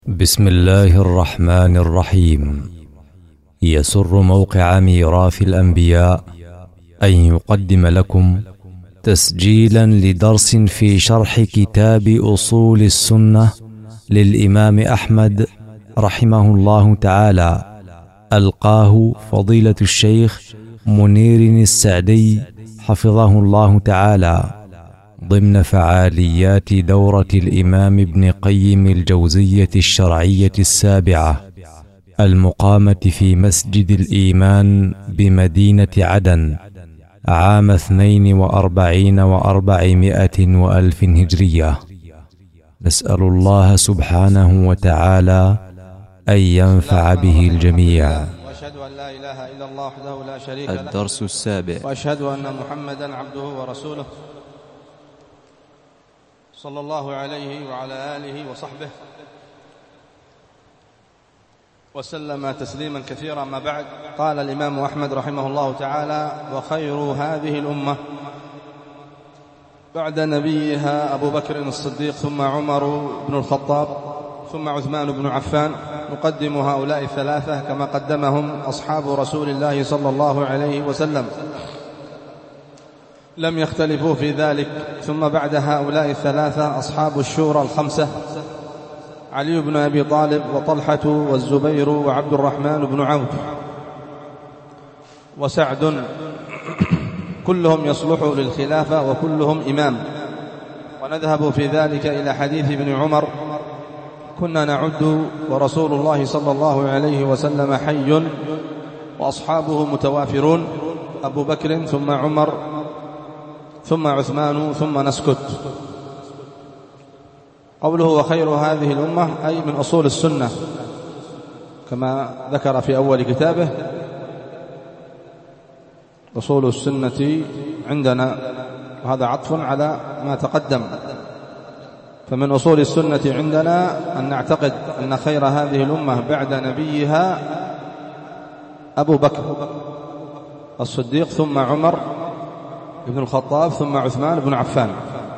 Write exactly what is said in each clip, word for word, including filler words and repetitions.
بسم الله الرحمن الرحيم. يسر موقع ميراث الأنبياء أن يقدم لكم تسجيلا لدرس في شرح كتاب أصول السنة للإمام أحمد رحمه الله تعالى، ألقاه فضيلة الشيخ منير السعدي حفظه الله تعالى ضمن فعاليات دورة الإمام ابن قيم الجوزية الشرعية السابعة المقامة في مسجد الإيمان بمدينة عدن عام اثنين وأربعين وأربعمائة وألف هجرية. نسأل الله سبحانه وتعالى أن ينفع به الجميع. وأشهد أن لا إله إلا الله وحده لا شريك له. الدرس السابع. وأشهد أن محمدا عبده ورسوله صلى الله عليه وعلى آله وصحبه وسلم تسليما كثيرا. ما بعد، قال الإمام أحمد رحمه الله تعالى: وخير هذه الأمة بعد نبيها أبو بكر الصديق، ثم عمر بن الخطاب، ثم عثمان بن عفان. نقدم هؤلاء الثلاثة كما قدمهم أصحاب رسول الله صلى الله عليه وسلم، لم يختلفوا في ذلك. ثم بعد هؤلاء الثلاثة أصحاب الشورى الخمسة: علي بن أبي طالب وطلحة والزبير وعبد الرحمن بن عوف وسعد، كلهم يصلح للخلافة وكلهم إمام. ونذهب في ذلك إلى حديث ابن عمر: كنا نعد ورسول الله صلى الله عليه وسلم حي وأصحابه متوافرون، أبو بكر ثم عمر ثم عثمان ثم نسكت. قوله وخير هذه الأمة أي من أصول السنة كما ذكر في أول كتابه: أصول السنة عندنا، وهذا عطف على ما تقدم. فمن أصول السنة عندنا أن نعتقد أن خير هذه الأمة بعد نبيها أبو بكر الصديق، ثم عمر بن الخطاب، ثم عثمان بن عفان.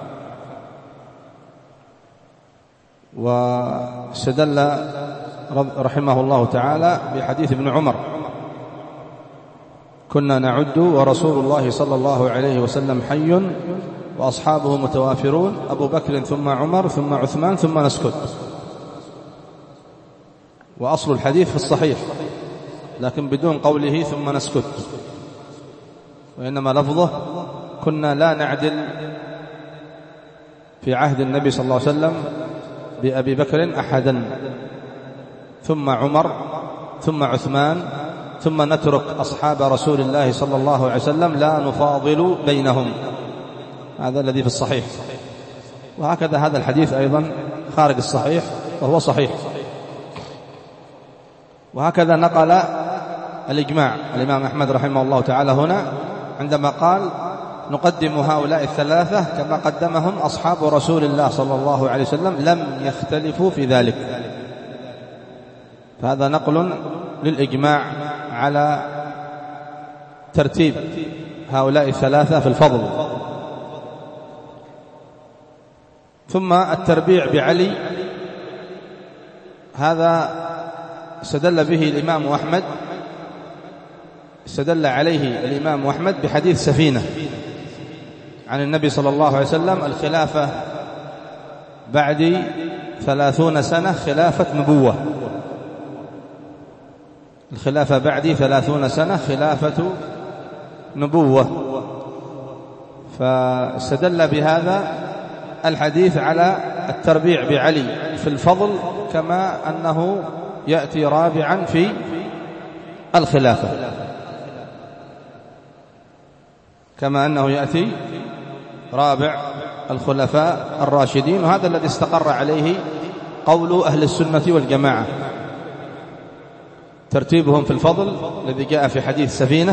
واستدل رحمه الله تعالى بحديث ابن عمر: كنا نعد ورسول الله صلى الله عليه وسلم حي وأصحابه متوافرون، أبو بكر ثم عمر ثم عثمان ثم نسكت. وأصل الحديث في الصحيح، لكن بدون قوله ثم نسكت، وإنما لفظه: كنا لا نعدل في عهد النبي صلى الله عليه وسلم بأبي بكر أحدا، ثم عمر ثم عثمان، ثم نترك أصحاب رسول الله صلى الله عليه وسلم لا نفاضل بينهم. هذا الذي في الصحيح. وهكذا هذا الحديث أيضا خارج الصحيح وهو صحيح. وهكذا نقل الإجماع الإمام أحمد رحمه الله تعالى هنا عندما قال: نقدم هؤلاء الثلاثة كما قدمهم أصحاب رسول الله صلى الله عليه وسلم، لم يختلفوا في ذلك. فهذا نقل للإجماع على ترتيب هؤلاء الثلاثة في الفضل. ثم التربيع بعلي، هذا استدل به الإمام أحمد، استدل عليه الإمام أحمد بحديث سفينة عن النبي صلى الله عليه وسلم: الخلافة بعدي ثلاثون سنة خلافة نبوة، الخلافة بعدي ثلاثون سنة خلافة نبوة. فاستدل بهذا الحديث على التربيع بعلي في الفضل، كما أنه يأتي رابعا في الخلافة، كما أنه يأتي رابع الخلفاء الراشدين. وهذا الذي استقر عليه قول أهل السنة والجماعة، ترتيبهم في الفضل الذي جاء في حديث سفينة.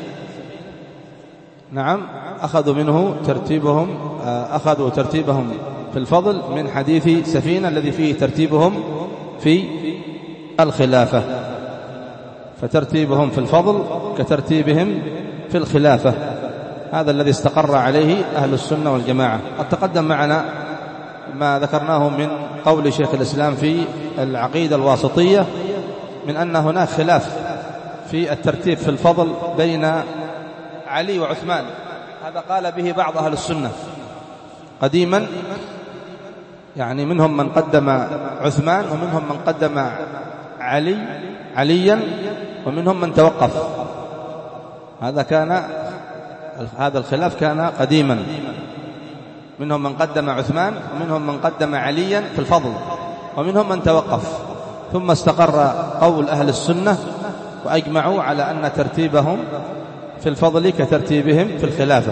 نعم، أخذوا منه ترتيبهم، أخذوا ترتيبهم في الفضل من حديث سفينة الذي فيه ترتيبهم في الخلافة. فترتيبهم في الفضل كترتيبهم في الخلافة، هذا الذي استقر عليه أهل السنة والجماعة. قد تقدم معنا ما ذكرناه من قول شيخ الإسلام في العقيدة الواسطية من أن هناك خلاف في الترتيب في الفضل بين علي وعثمان. هذا قال به بعض أهل السنة قديما، يعني منهم من قدم عثمان ومنهم من قدم علي عليا ومنهم من توقف. هذا كان هذا الخلاف كان قديما، منهم من قدم عثمان ومنهم من قدم عليا في الفضل ومنهم من توقف. ثم استقر قول أهل السنة وأجمعوا على أن ترتيبهم في الفضل كترتيبهم في الخلافة.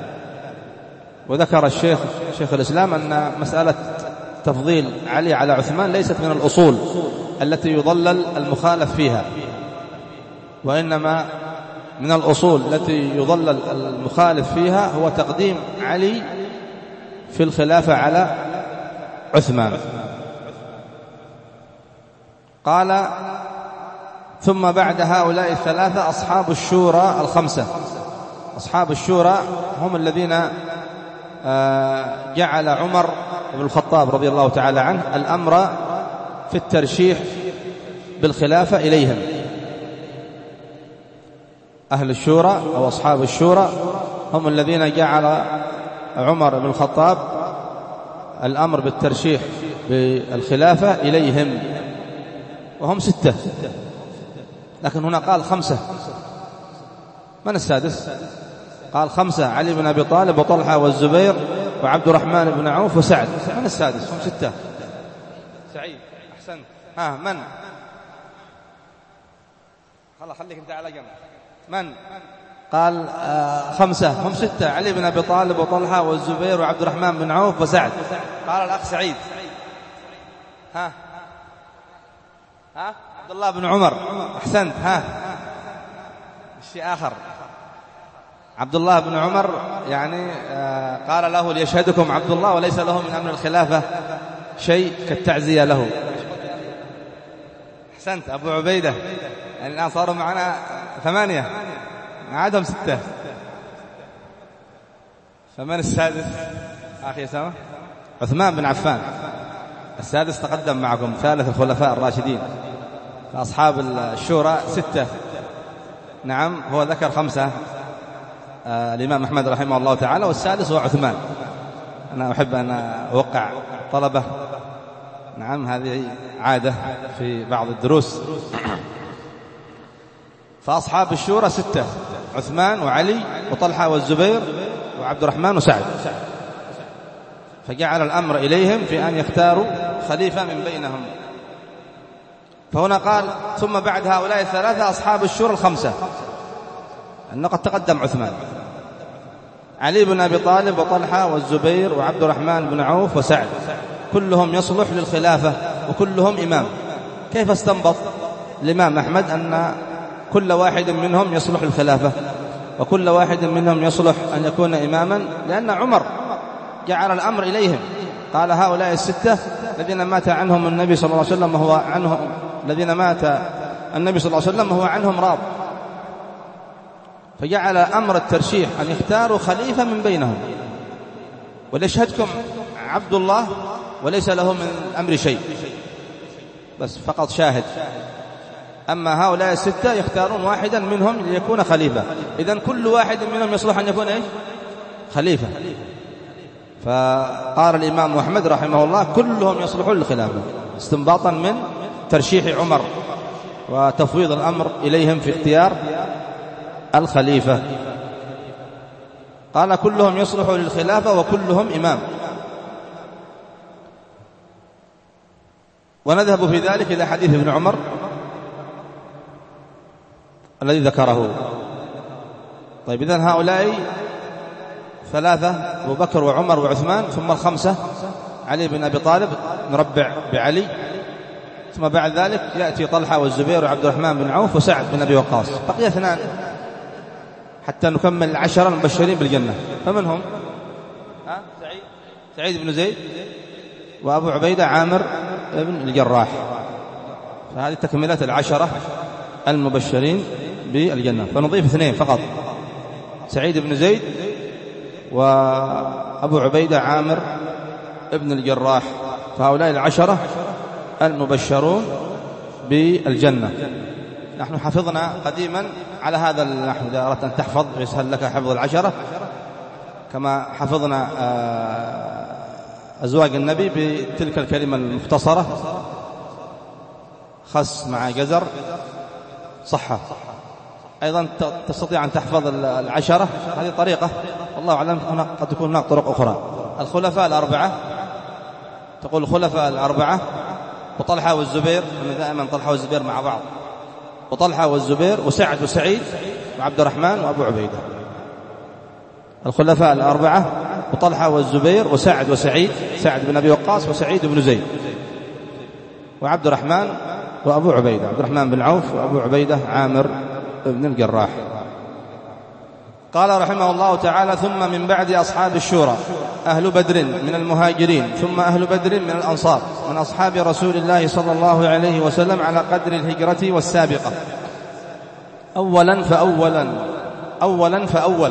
وذكر الشيخ شيخ الإسلام أن مسألة تفضيل علي على عثمان ليست من الأصول التي يضلل المخالف فيها، وإنما من الأصول التي يضلل المخالف فيها هو تقديم علي في الخلافة على عثمان. قال ثم بعد هؤلاء الثلاثة أصحاب الشورى الخمسة. أصحاب الشورى هم الذين جعل عمر بن الخطاب رضي الله تعالى عنه الأمر في الترشيح بالخلافة إليهم. أهل الشورى أو أصحاب الشورى هم الذين جعل عمر بن الخطاب الأمر بالترشيح بالخلافة إليهم، وهم ستة، لكن هنا قال خمسة. من السادس؟ قال خمسة: علي بن أبي طالب وطلحة والزبير وعبد الرحمن بن عوف وسعد. من السادس؟ هم ستة. سعيد أحسن. ها من؟ خلاص خليك انت على جنب. من؟ قال آه خمسة، هم ستة: علي بن أبي طالب وطلحة والزبير وعبد الرحمن بن عوف وسعد. قال الأخ سعيد. ها ها عبد الله بن عمر. أحسنت. ها شيء آخر. عبد الله بن عمر يعني آه قال له: ليشهدكم عبد الله وليس له من أمر الخلافة شيء كالتعزية له. أحسنت. أبو عبيدة. يعني الآن صاروا معنا ثمانية، عادهم ستة. فمن السادس؟ أخي سامة. عثمان بن عفان السادس، تقدم معكم ثالث الخلفاء الراشدين. فأصحاب الشورى ستة. نعم، هو ذكر خمسة آه الإمام أحمد رحمه الله تعالى، والسادس هو عثمان. أنا أحب أن أوقع طلبة، نعم هذه عادة في بعض الدروس. فأصحاب الشورى ستة: عثمان وعلي وطلحة والزبير وعبد الرحمن وسعد. فجعل الأمر إليهم في أن يختاروا خليفة من بينهم. فهنا قال ثم بعد هؤلاء الثلاثة أصحاب الشورى الخمسة، أنه قد تقدم عثمان: علي بن أبي طالب وطلحة والزبير وعبد الرحمن بن عوف وسعد، كلهم يصلح للخلافة وكلهم إمام. كيف استنبط الإمام أحمد أن كل واحد منهم يصلح للخلافة وكل واحد منهم يصلح أن يكون إماما؟ لأن عمر جعل الأمر إليهم. قال هؤلاء الستة الذين مات عنهم النبي صلى الله عليه وسلم وهو عنهم الذين مات النبي صلى الله عليه وسلم وهو عنهم راض. فجعل أمر الترشيح أن يختاروا خليفة من بينهم. وليشهدكم عبد الله وليس له من الأمر شيء، بس فقط شاهد. أما هؤلاء الستة يختارون واحدا منهم ليكون خليفة. إذن كل واحد منهم يصلح أن يكون إيش؟ خليفة. فقال الإمام أحمد رحمه الله: كلهم يصلحون للخلافة، استنباطا من ترشيح عمر وتفويض الأمر إليهم في اختيار الخليفة. قال: كلهم يصلح للخلافة وكلهم إمام. ونذهب في ذلك إلى حديث ابن عمر الذي ذكره. طيب، إذن هؤلاء ثلاثة: أبو بكر وعمر وعثمان، ثم الخمسة: علي بن أبي طالب نربع بعلي، ثم بعد ذلك يأتي طلحة والزبير وعبد الرحمن بن عوف وسعد بن أبي وقاص. بقي اثنان حتى نكمل العشرة المبشرين بالجنة. فمنهم ها؟ سعيد سعيد بن زيد وأبو عبيدة عامر بن الجراح. فهذه تكملة العشرة المبشرين بالجنة. فنضيف اثنين فقط: سعيد بن زيد وأبو عبيدة عامر ابن الجراح. فهؤلاء العشرة المبشرون بالجنة. نحن حفظنا قديما على هذا النحو، إذا أردت أن تحفظ يسهل لك حفظ العشرة، كما حفظنا أزواج النبي بتلك الكلمة المختصرة: خس مع جزر صحة. أيضا تستطيع أن تحفظ العشرة، هذه طريقة، والله أعلم قد تكون هناك طرق أخرى. الخلفاء الأربعة، تقول الخلفاء الأربعة وطلحة والزبير، دائما طلحة والزبير مع بعض، وطلحة والزبير وسعد وسعيد وعبد الرحمن وأبو عبيدة. الخلفاء الأربعة وطلحة والزبير وسعد وسعيد، سعد بن أبي وقاص وسعيد بن زيد وعبد الرحمن وأبو عبيدة، عبد الرحمن بن عوف وأبو عبيدة عامر بن الجراح. قال رحمه الله تعالى: ثم من بعد أصحاب الشورى أهل بدر من المهاجرين، ثم أهل بدر من الأنصار من أصحاب رسول الله صلى الله عليه وسلم على قدر الهجرة والسابقة، أولا فأولا أولا فأول.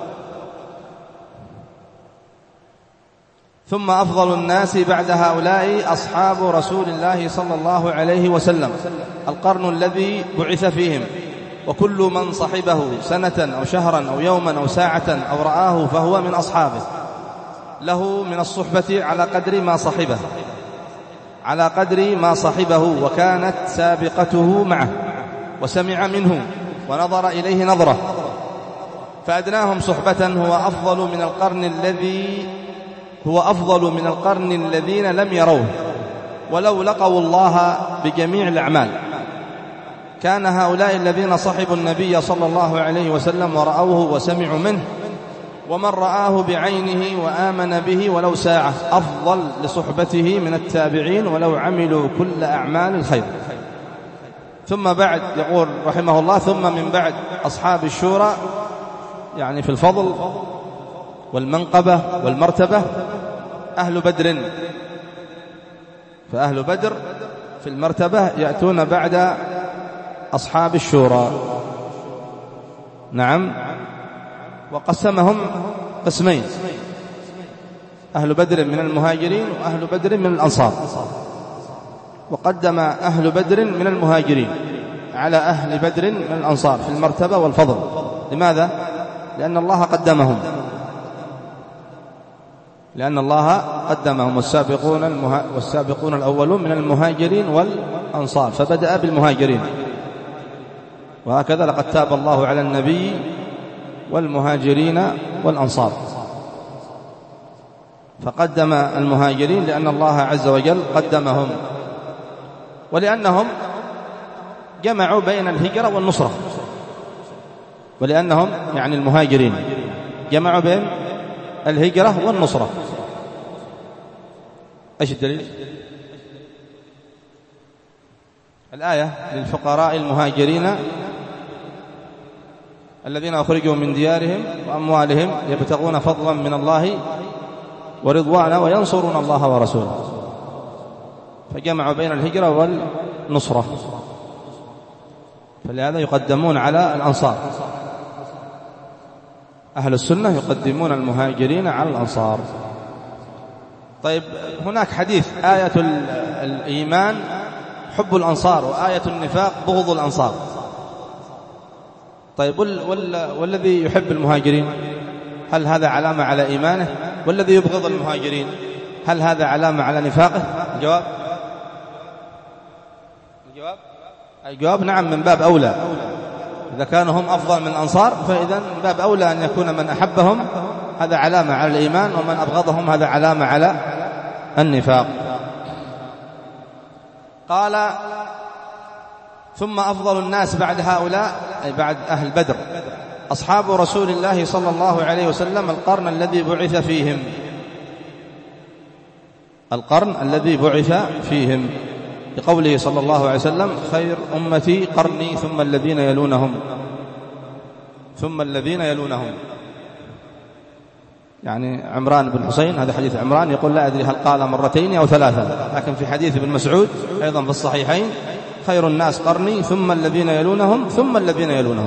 ثم أفضل الناس بعد هؤلاء أصحاب رسول الله صلى الله عليه وسلم، القرن الذي بعث فيهم، وكل من صحبه سنة أو شهرا أو يوما أو ساعة أو رآه فهو من أصحابه، له من الصحبة على قدر ما صحبه على قدر ما صحبه وكانت سابقته معه، وسمع منه ونظر إليه نظرة، فأدناهم صحبة هو أفضل من القرن الذي هو أفضل من القرن الذين لم يروه ولو لقوا الله بجميع الأعمال. كان هؤلاء الذين صحبوا النبي صلى الله عليه وسلم ورأوه وسمعوا منه، ومن رآه بعينه وآمن به ولو ساعة، أفضل لصحبته من التابعين ولو عملوا كل أعمال الخير. ثم بعد، يقول رحمه الله: ثم من بعد أصحاب الشورى، يعني في الفضل والمنقبة والمرتبة، أهل بدر. فأهل بدر في المرتبة يأتون بعد أصحاب الشورى. نعم. وقسمهم قسمين: أهل بدر من المهاجرين وأهل بدر من الأنصار. وقدم أهل بدر من المهاجرين على أهل بدر من الأنصار في المرتبة والفضل. لماذا؟ لأن الله قدمهم لأن الله قدمهم والسابقون, المها... والسابقون الأولون من المهاجرين والأنصار، فبدأ بالمهاجرين. وهكذا لقد تاب الله على النبي والمهاجرين والأنصار، فقدم المهاجرين لأن الله عز وجل قدمهم، ولأنهم جمعوا بين الهجرة والنصرة، ولأنهم يعني المهاجرين جمعوا بين الهجرة والنصرة. ايش الدليل؟ الآية: للفقراء المهاجرين الذين أخرجوا من ديارهم وأموالهم يبتغون فضلا من الله ورضوانا وينصرون الله ورسوله. فجمعوا بين الهجرة والنصرة، فلهذا يقدمون على الأنصار. أهل السنة يقدمون المهاجرين على الأنصار. طيب، هناك حديث: آية الإيمان حب الأنصار، وآية النفاق بغض الأنصار. طيب، والذي يحب المهاجرين هل هذا علامة على إيمانه؟ والذي يبغض المهاجرين هل هذا علامة على نفاقه؟ الجواب الجواب الجواب نعم، من باب أولى. إذا كانوا هم أفضل من الأنصار فإذا من باب أولى أن يكون من أحبهم هذا علامة على الإيمان، ومن أبغضهم هذا علامة على النفاق. قال: ثم أفضل الناس بعد هؤلاء، أي بعد أهل بدر، أصحاب رسول الله صلى الله عليه وسلم، القرن الذي بعث فيهم القرن الذي بعث فيهم لقوله صلى الله عليه وسلم: خير أمتي قرني ثم الذين يلونهم ثم الذين يلونهم. يعني عمران بن حسين، هذا حديث عمران، يقول: لا أدري هل قال مرتين أو ثلاثة، لكن في حديث ابن مسعود أيضا في الصحيحين: خير الناس قرني ثم الذين يلونهم ثم الذين يلونهم.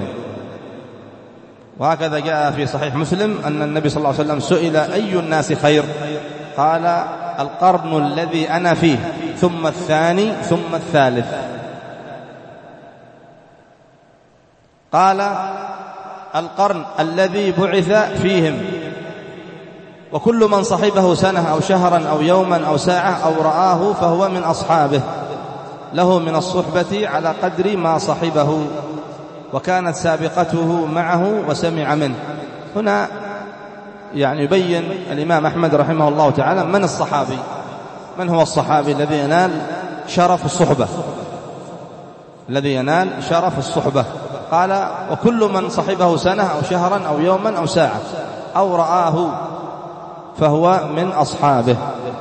وهكذا جاء في صحيح مسلم أن النبي صلى الله عليه وسلم سئل: أي الناس خير؟ قال: القرن الذي أنا فيه ثم الثاني ثم الثالث. قال القرن الذي بعث فيهم، وكل من صحبه سنة أو شهرا أو يوما أو ساعة أو رآه فهو من أصحابه، له من الصحبة على قدر ما صحبه، وكانت سابقته معه وسمع منه. هنا يعني يبين الإمام أحمد رحمه الله تعالى من الصحابي، من هو الصحابي الذي ينال شرف الصحبة، الذي ينال شرف الصحبة. قال وكل من صحبه سنة أو شهرا أو يوما أو ساعة أو رآه فهو من أصحابه،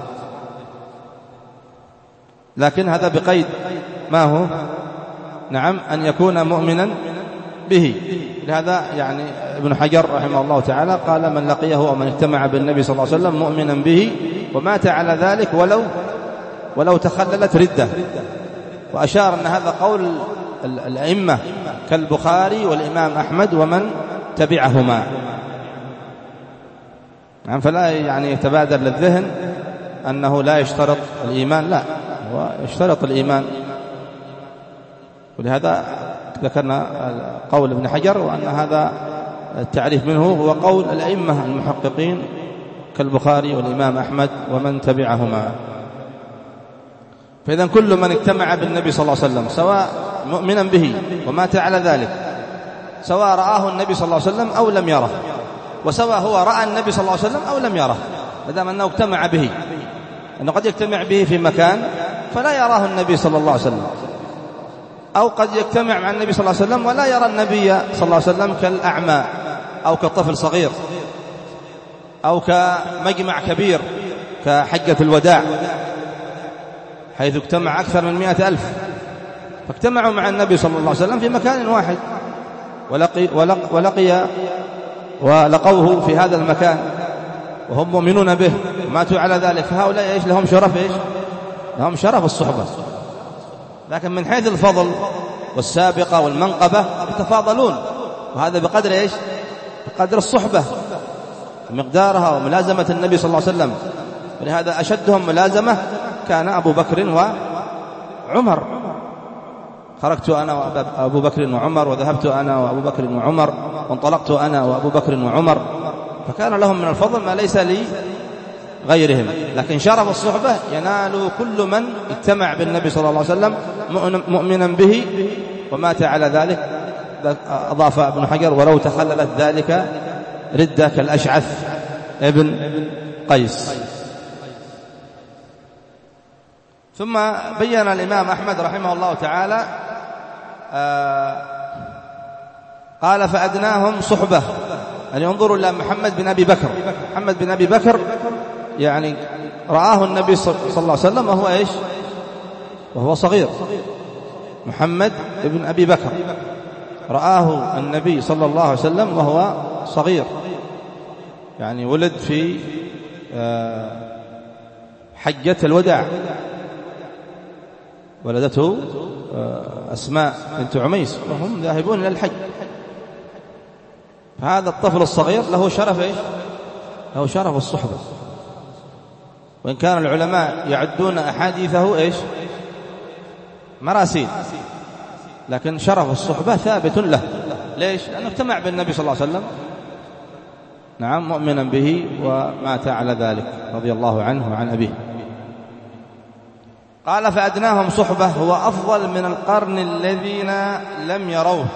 لكن هذا بقيد ما هو؟ نعم، أن يكون مؤمنا به. لهذا يعني ابن حجر رحمه الله تعالى قال من لقيه ومن اجتمع بالنبي صلى الله عليه وسلم مؤمنا به ومات على ذلك ولو ولو تخللت ردة. وأشار أن هذا قول الأئمة كالبخاري والإمام أحمد ومن تبعهما. يعني فلا يعني يتبادر للذهن أنه لا يشترط الإيمان، لا، هو يشترط الإيمان. ولهذا ذكرنا قول ابن حجر، وأن هذا التعريف منه هو قول الأئمة المحققين كالبخاري والإمام أحمد ومن تبعهما. فإذا كل من اجتمع بالنبي صلى الله عليه وسلم سواء مؤمنا به ومات على ذلك، سواء رآه النبي صلى الله عليه وسلم أو لم يره، وسواء هو رأى النبي صلى الله عليه وسلم أو لم يره، ما دام أنه اجتمع به. أنه قد يجتمع به في مكان فلا يراه النبي صلى الله عليه وسلم، أو قد يجتمع مع النبي صلى الله عليه وسلم ولا يرى النبي صلى الله عليه وسلم، كالأعمى أو كطفل صغير أو كمجمع كبير كحجة الوداع، حيث اجتمع أكثر من مئة ألف، فاجتمعوا مع النبي صلى الله عليه وسلم في مكان واحد ولقي, ولق ولقي ولقوه في هذا المكان وهم مؤمنون به وماتوا على ذلك، فهؤلاء إيش لهم شرف إيش لهم شرف الصحبة. لكن من حيث الفضل والسابقة والمنقبة يتفاضلون، وهذا بقدر إيش بقدر الصحبة مقدارها وملازمة النبي صلى الله عليه وسلم. ولهذا أشدهم ملازمة كان أبو بكر وعمر. خرجت أنا وأبو بكر وعمر، وذهبت أنا وأبو بكر وعمر، وانطلقت أنا وأبو بكر وعمر، فكان لهم من الفضل ما ليس لي غيرهم. لكن شرف الصحبة ينال كل من اجتمع بالنبي صلى الله عليه وسلم مؤمنا به ومات على ذلك. أضاف ابن حجر ولو تخللت ذلك ردة كالأشعث ابن قيس. ثم بين الإمام أحمد رحمه الله تعالى آه قال فأدناهم صحبة، يعني انظروا إلى محمد بن أبي بكر. محمد بن أبي بكر يعني رآه النبي صلى الله عليه وسلم وهو إيش وهو صغير. محمد بن أبي بكر رآه النبي صلى الله عليه وسلم وهو صغير، يعني ولد في آه حجة الوداع، ولدته أسماء بنت عميس وهم ذاهبون إلى الحج. فهذا الطفل الصغير له شرف إيش له شرف الصحبة. وإن كان العلماء يعدون أحاديثه إيش مراسيل، لكن شرف الصحبة ثابت له. ليش؟ لأنه اجتمع بالنبي صلى الله عليه وسلم، نعم، مؤمنا به ومات على ذلك رضي الله عنه وعن أبيه. قال فأدناهم صحبة هو أفضل من القرن الذين لم يروه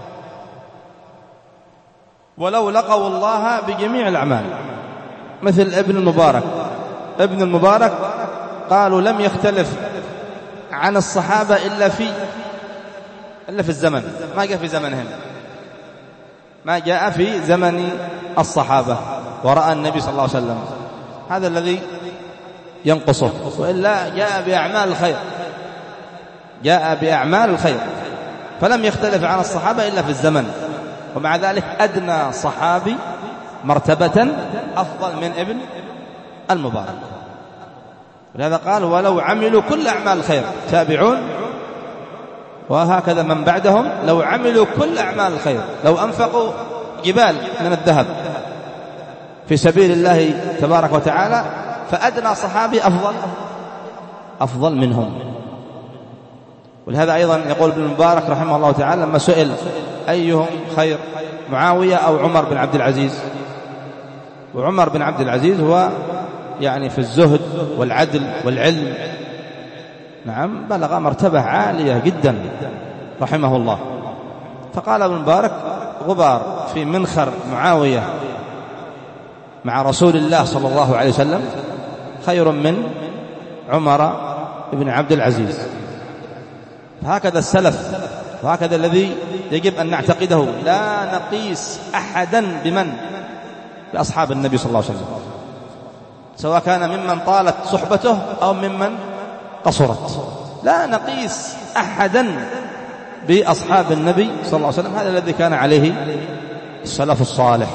ولو لقوا الله بجميع الأعمال، مثل ابن المبارك. ابن المبارك قالوا لم يختلف عن الصحابة إلا في إلا في الزمن، ما جاء في زمنهم، ما جاء في زمن الصحابة ورأى النبي صلى الله عليه وسلم، هذا الذي ينقصه. وإلا جاء بأعمال الخير، جاء بأعمال الخير، فلم يختلف عن الصحابة إلا في الزمن. ومع ذلك أدنى صحابي مرتبة أفضل من ابن المبارك. ولهذا قال ولو عملوا كل أعمال الخير تابعون، وهكذا من بعدهم لو عملوا كل أعمال الخير، لو أنفقوا جبال من الذهب في سبيل الله تبارك وتعالى فأدنى صحابي أفضل أفضل منهم. ولهذا أيضا يقول ابن المبارك رحمه الله تعالى لما سئل أيهم خير معاوية أو عمر بن عبد العزيز، وعمر بن عبد العزيز هو يعني في الزهد والعدل والعلم، نعم، بلغ مرتبة عالية جدا رحمه الله. فقال ابن المبارك غبار في منخر معاوية مع رسول الله صلى الله عليه وسلم خير من عمر بن عبد العزيز. هكذا السلف، وهكذا الذي يجب أن نعتقده، لا نقيس أحدا بمن؟ بأصحاب النبي صلى الله عليه وسلم، سواء كان ممن طالت صحبته أو ممن قصرت، لا نقيس أحدا بأصحاب النبي صلى الله عليه وسلم. هذا الذي كان عليه السلف الصالح.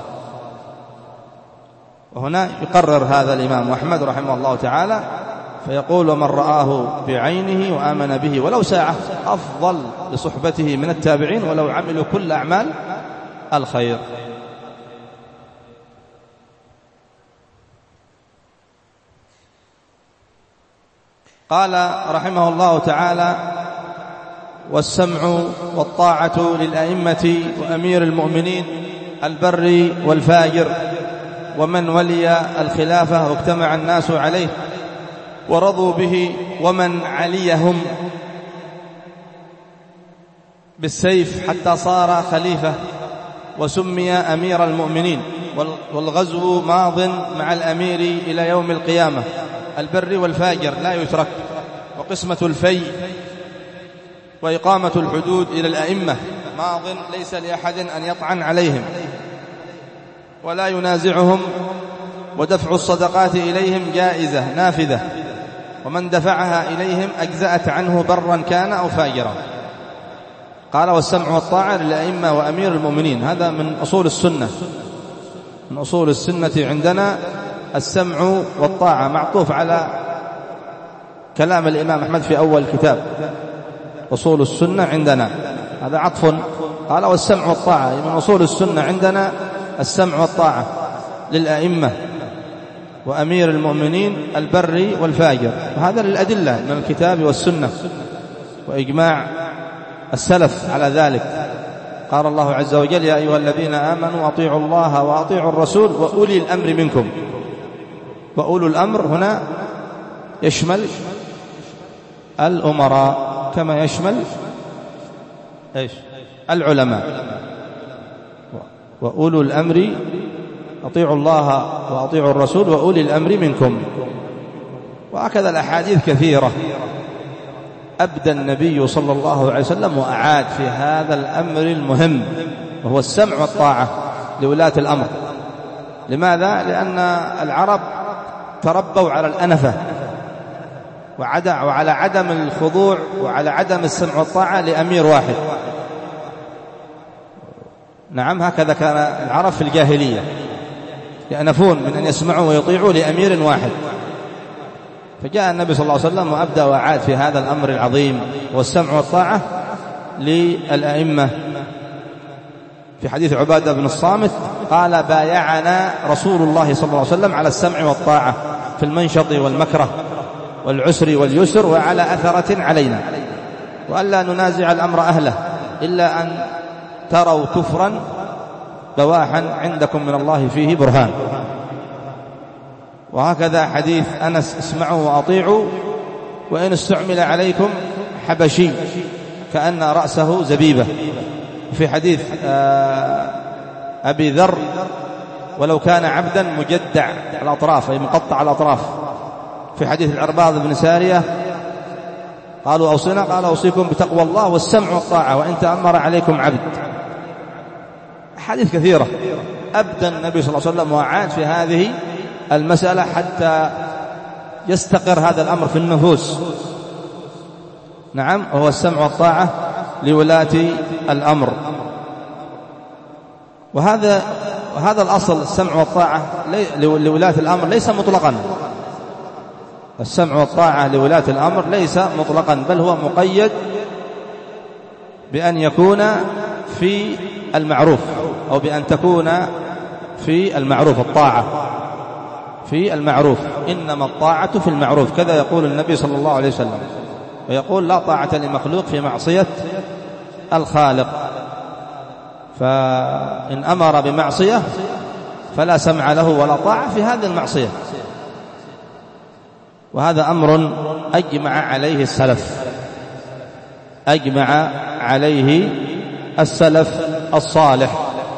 وهنا يقرر هذا الإمام أحمد رحمه الله تعالى فيقول ومن رآه بعينه وآمن به ولو ساعة أفضل لصحبته من التابعين ولو عملوا كل أعمال الخير. قال رحمه الله تعالى والسمع والطاعة للأئمة وأمير المؤمنين البر والفاجر ومن ولي الخلافة واجتمع الناس عليه ورضوا به ومن عليهم بالسيف حتى صار خليفة وسمي أمير المؤمنين. والغزو ماض مع الأمير إلى يوم القيامة. البر والفاجر لا يترك، وقسمة الفي وإقامة الحدود إلى الأئمة ماض ليس لأحد أن يطعن عليهم ولا ينازعهم، ودفع الصدقات إليهم جائزة نافذة، ومن دفعها إليهم أجزأت عنه برا كان أو فاجرا. قال والسمع والطاعة للأئمة وأمير المؤمنين، هذا من أصول السنة، من أصول السنة عندنا السمع والطاعة، معطوف على كلام الإمام أحمد في أول كتاب أصول السنة عندنا، هذا عطف. قال والسمع والطاعة من أصول السنة عندنا السمع والطاعة للأئمة وأمير المؤمنين البر والفاجر، وهذا للأدلة من الكتاب والسنة وإجماع السلف على ذلك. قال الله عز وجل يا أيها الذين آمنوا أطيعوا الله وأطيعوا الرسول وأولي الأمر منكم. وأولو الأمر هنا يشمل الأمراء كما يشمل إيش؟ العلماء. وأولو الأمر أطيعوا الله وأطيعوا الرسول وأولي الأمر منكم. وهكذا الأحاديث كثيرة أبدى النبي صلى الله عليه وسلم وأعاد في هذا الأمر المهم، وهو السمع والطاعة لولاة الأمر. لماذا؟ لأن العرب تربوا على الأنفة وعلى عدم الخضوع وعلى عدم السمع والطاعة لأمير واحد. نعم، هكذا كان العرب في الجاهلية، يأنفون من أن يسمعوا ويطيعوا لأمير واحد. فجاء النبي صلى الله عليه وسلم وأبدأ وأعاد في هذا الأمر العظيم والسمع والطاعة للأئمة. في حديث عبادة بن الصامت قال بايعنا رسول الله صلى الله عليه وسلم على السمع والطاعة في المنشط والمكره والعسر واليسر وعلى أثرة علينا، وألا ننازع الأمر أهله إلا أن تروا كفرا بواحا عندكم من الله فيه برهان. وهكذا حديث أنس اسمعوا وأطيعوا وإن استعمل عليكم حبشي كأن رأسه زبيبة. في حديث أبي ذر ولو كان عبدا مجدع الأطراف أي مقطع الأطراف. في حديث العرباض بن سارية قالوا أوصنا، قال أوصيكم بتقوى الله والسمع والطاعة وإن تأمر عليكم عبد. حديث كثيرة أبدى النبي صلى الله عليه وسلم وعاد في هذه المسألة حتى يستقر هذا الأمر في النفوس. نعم، وهو السمع والطاعة لولاة الأمر. وهذا وهذا الأصل السمع والطاعة لولاة الأمر ليس مطلقا. السمع والطاعة لولاة الأمر ليس مطلقا، بل هو مقيد بأن يكون في المعروف، أو بأن تكون في المعروف الطاعة في المعروف، إنما الطاعة في المعروف، كذا يقول النبي صلى الله عليه وسلم. ويقول لا طاعة لمخلوق في معصية الخالق، فإن أمر بمعصية فلا سمع له ولا طاعة في هذه المعصية. وهذا أمر أجمع عليه السلف، أجمع عليه السلف الصالح.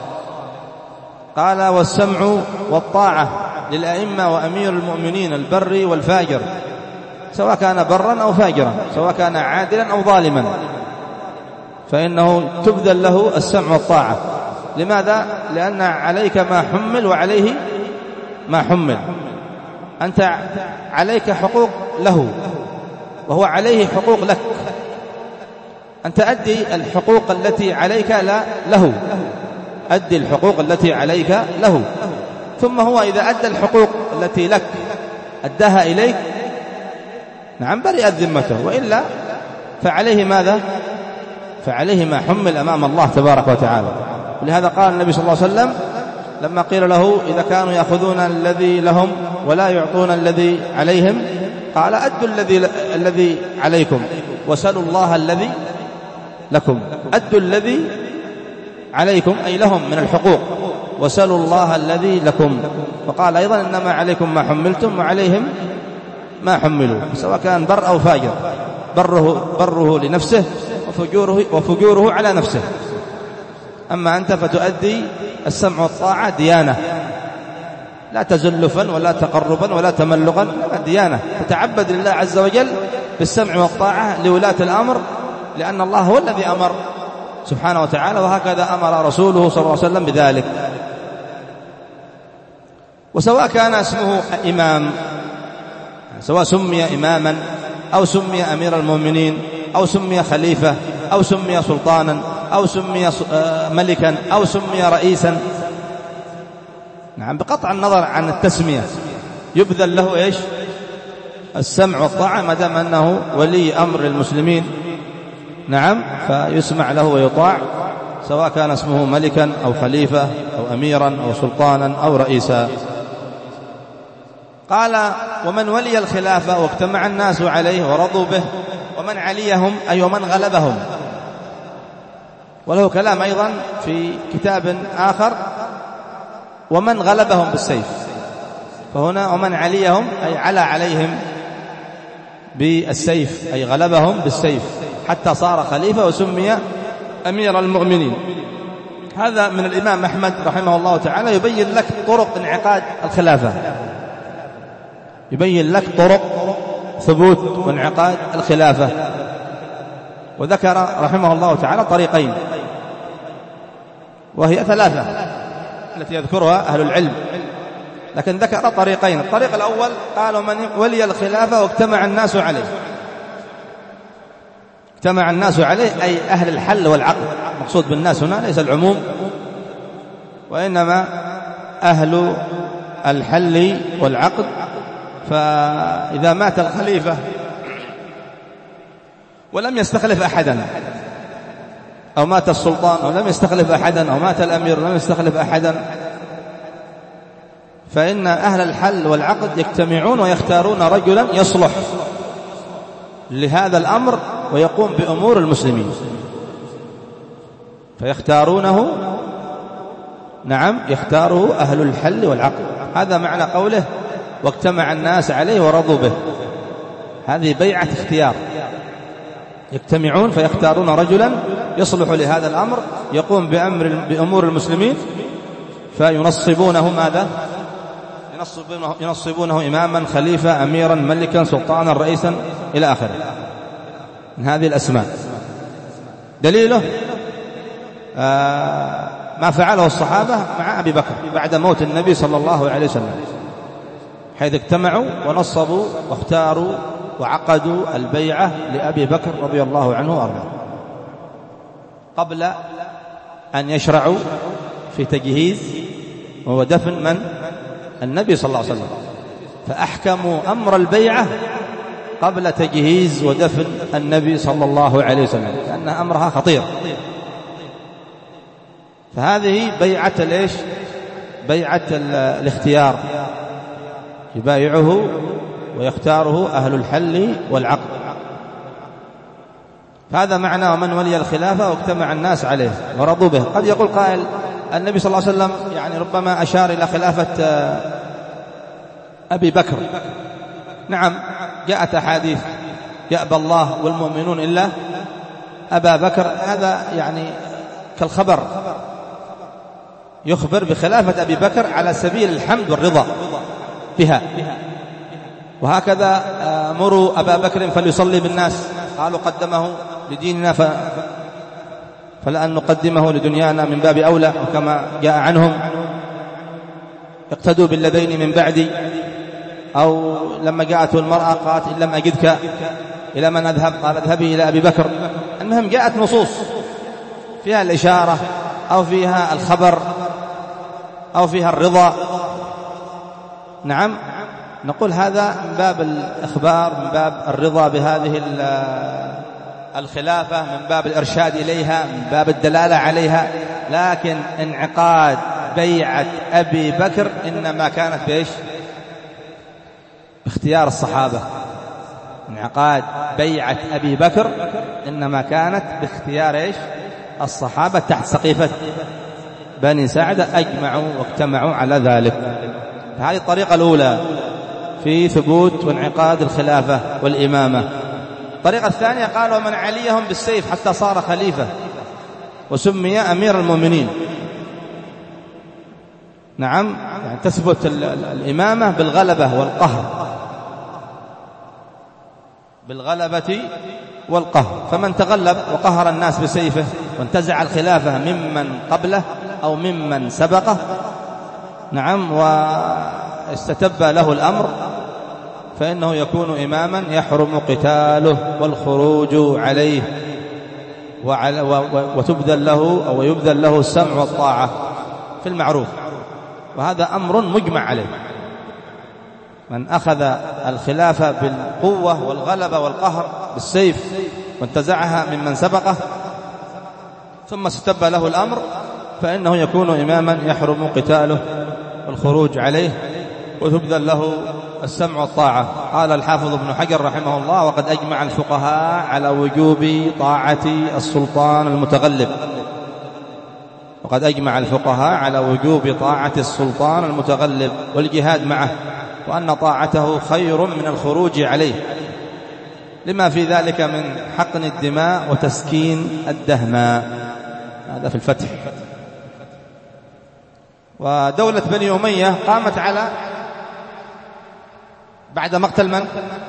قال والسمع والطاعة للأئمة وأمير المؤمنين البر والفاجر، سواء كان برا أو فاجرا، سواء كان عادلا أو ظالما، فإنه تبذل له السمع والطاعة. لماذا؟ لأن عليك ما حمل وعليه ما حمل. أنت عليك حقوق له وهو عليه حقوق لك، أن تؤدي الحقوق التي عليك لا له، أدي الحقوق التي عليك له، ثم هو إذا أدى الحقوق التي لك أداها إليك، نعم برئت ذمته، وإلا فعليه ماذا؟ فعليه ما حمل أمام الله تبارك وتعالى. ولهذا قال النبي صلى الله عليه وسلم لما قيل له إذا كانوا يأخذون الذي لهم ولا يعطون الذي عليهم، قال أدوا الذي الذي عليكم وسلوا الله الذي لكم. أدوا الذي عليكم أي لهم من الحقوق، وسلوا الله الذي لكم. فقال أيضا إنما عليكم ما حملتم وعليهم ما حملوا، سواء كان بر أو فاجر، بره, بره لنفسه وفجوره, وفجوره على نفسه. أما أنت فتؤدي السمع والطاعة ديانة، لا تزلفا ولا تقربا ولا تملقا، ديانة تتعبد لله عز وجل بالسمع والطاعة لولاة الأمر، لأن الله هو الذي أمر سبحانه وتعالى، وهكذا أمر رسوله صلى الله عليه وسلم بذلك. وسواء كان اسمه إمام، سواء سمي إماما أو سمي أمير المؤمنين أو سمي خليفة أو سمي سلطانا أو سمي ملكا أو سمي رئيسا، نعم بقطع النظر عن التسمية يبذل له إيش؟ السمع والطاعة ما دام أنه ولي أمر المسلمين، نعم فيسمع له ويطاع، سواء كان اسمه ملكا أو خليفة أو أميرا أو سلطانا أو رئيسا. قال ومن ولي الخلافة واجتمع الناس عليه ورضوا به، ومن عليهم أي ومن غلبهم. وله كلام أيضا في كتاب آخر ومن غلبهم بالسيف، فهنا ومن عليهم أي على عليهم بالسيف، أي غلبهم بالسيف حتى صار خليفة وسمي أمير المؤمنين. هذا من الإمام أحمد رحمه الله تعالى يبين لك طرق انعقاد الخلافة، يبين لك طرق ثبوت وانعقاد الخلافة. وذكر رحمه الله تعالى طريقين، وهي ثلاثة التي يذكرها أهل العلم، لكن ذكر طريقين. الطريق الأول قال من ولي الخلافة واجتمع الناس عليه. اجتمع الناس عليه أي أهل الحل والعقد، مقصود بالناس هنا ليس العموم، وإنما أهل الحل والعقد. فإذا مات الخليفة ولم يستخلف أحدا، أو مات السلطان ولم يستخلف أحدا، أو مات الأمير ولم يستخلف أحدا، فإن أهل الحل والعقد يجتمعون ويختارون رجلا يصلح لهذا الأمر ويقوم بأمور المسلمين، فيختارونه، نعم يختاره أهل الحل والعقد. هذا معنى قوله واجتمع الناس عليه ورضوا به، هذه بيعة اختيار، يجتمعون فيختارون رجلا يصلح لهذا الأمر يقوم بأمر بأمور المسلمين، فينصبونه ماذا؟ ينصبونه, ينصبونه إماما خليفة أميرا ملكا سلطانا رئيسا إلى آخره من هذه الأسماء. دليله آه ما فعله الصحابة مع أبي بكر بعد موت النبي صلى الله عليه وسلم، حيث اجتمعوا ونصبوا واختاروا وعقدوا البيعة لأبي بكر رضي الله عنه وأرضاه قبل أن يشرعوا في تجهيز ودفن من؟ النبي صلى الله عليه وسلم، فأحكموا أمر البيعة قبل تجهيز ودفن النبي صلى الله عليه وسلم، لأن أمرها خطير. فهذه بيعة الإيش؟ بيعة الاختيار، يبايعه ويختاره أهل الحل والعقد. هذا معنى ومن ولي الخلافة واجتمع الناس عليه ورضوا به. قد يقول قائل النبي صلى الله عليه وسلم يعني ربما أشار إلى خلافة أبي بكر. نعم، جاءت أحاديث يأبى الله والمؤمنون إلا أبا بكر، هذا يعني كالخبر، يخبر بخلافة أبي بكر على سبيل الحمد والرضا بها. وهكذا مروا أبا بكر فليصلي بالناس، قالوا قدمه لديننا ف... فلأن نقدمه لدنيانا من باب أولى، وكما جاء عنهم اقتدوا بالذين من بعدي. أو لما جاءته المرأة قالت إن لم أجدك إلى من أذهب، قال اذهبي إلى أبي بكر. المهم جاءت نصوص فيها الإشارة أو فيها الخبر أو فيها الرضا. نعم، نقول هذا من باب الإخبار، من باب الرضا بهذه الخلافة، من باب الإرشاد إليها، من باب الدلالة عليها. لكن انعقاد بيعة أبي بكر إنما كانت بإيش؟ باختيار الصحابة. انعقاد بيعة أبي بكر إنما كانت باختيار إيش؟ الصحابة تحت سقيفة بني ساعدة، أجمعوا واجتمعوا على ذلك. هذه الطريقة الأولى في ثبوت وانعقاد الخلافة والإمامة. الطريقة الثانية قالوا من عليهم بالسيف حتى صار خليفة وسمي أمير المؤمنين. نعم، يعني تثبت الإمامة بالغلبة والقهر، بالغلبة والقهر. فمن تغلب وقهر الناس بسيفه وانتزع الخلافة ممن قبله أو ممن سبقه، نعم، واستتب له الأمر، فإنه يكون إماما يحرم قتاله والخروج عليه، وتبذل له أو يبذل له السمع والطاعة في المعروف. وهذا أمر مجمع عليه. من أخذ الخلافة بالقوة والغلبة والقهر بالسيف وانتزعها ممن سبقه ثم استتب له الأمر، فإنه يكون إماما يحرم قتاله والخروج عليه، وتبذل له السمع والطاعة. قال الحافظ ابن حجر رحمه الله: وقد أجمع الفقهاء على وجوب طاعة السلطان المتغلب. وقد أجمع الفقهاء على وجوب طاعة السلطان المتغلب والجهاد معه، وأن طاعته خير من الخروج عليه، لما في ذلك من حقن الدماء وتسكين الدهماء. هذا في الفتح. ودولة بني أمية قامت على بعد مقتل من؟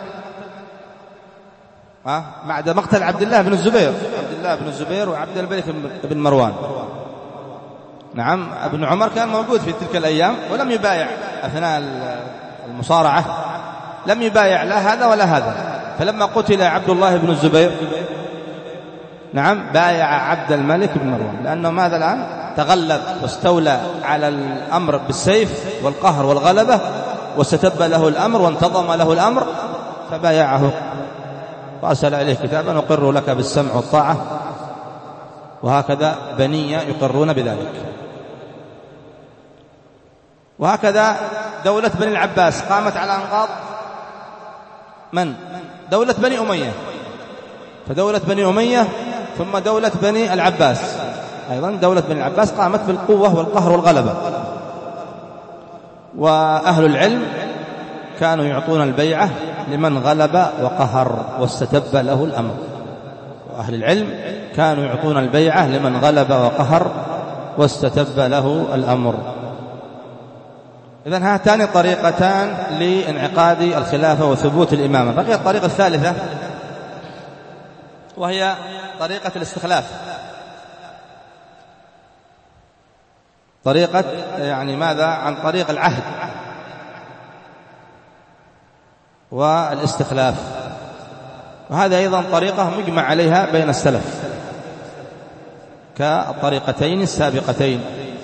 ها؟ بعد مقتل عبد الله بن الزبير، عبد الله بن الزبير وعبد الملك بن مروان. نعم، ابن عمر كان موجود في تلك الأيام ولم يبايع أثناء المصارعة، لم يبايع لا هذا ولا هذا. فلما قتل عبد الله بن الزبير، نعم، بايع عبد الملك بن مروان، لأنه ماذا الآن؟ تغلب واستولى على الأمر بالسيف والقهر والغلبة، واستتب له الأمر وانتظم له الأمر، فبايعه وأرسل إليه كتابا: نقر لك بالسمع والطاعة. وهكذا بنية يقرون بذلك. وهكذا دولة بني العباس قامت على أنقاض من؟ دولة بني أمية. فدولة بني أمية ثم دولة بني العباس، أيضا دولة بني العباس قامت بالقوة والقهر والغلبة. وأهل العلم كانوا يعطون البيعة لمن غلب وقهر واستتب له الأمر. وأهل العلم كانوا يعطون البيعة لمن غلب وقهر واستتب له الأمر. إذن هاتان طريقتان لانعقاد الخلافة وثبوت الإمامة. بقي الطريقة الثالثة وهي طريقة الاستخلاف. طريقة يعني ماذا؟ عن طريق العهد والاستخلاف. وهذا أيضا طريقة مجمع عليها بين السلف كالطريقتين السابقتين.